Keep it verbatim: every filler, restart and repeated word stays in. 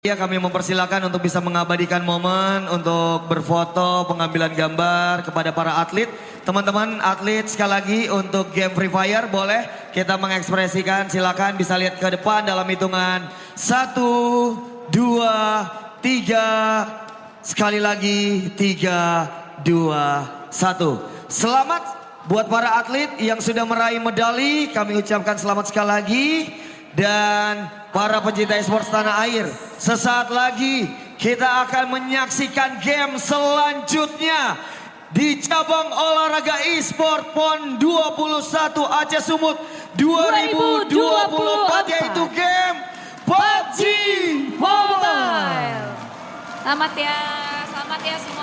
Ya, kami mempersilakan untuk bisa mengabadikan momen untuk berfoto, pengambilan gambar kepada para atlet. Teman-teman atlet sekali lagi untuk game Free Fire boleh kita mengekspresikan, silakan bisa lihat ke depan dalam hitungan satu, dua, tiga, sekali lagi tiga, dua, satu. Selamat buat para atlet yang sudah meraih medali, kami ucapkan selamat sekali lagi. Dan para pencinta esports tanah air, sesaat lagi kita akan menyaksikan game selanjutnya di cabang olahraga e-sport PON dua puluh satu Aceh Sumut dua ribu dua puluh empat, yaitu game P U B G Mobile. Selamat ya, selamat ya semua.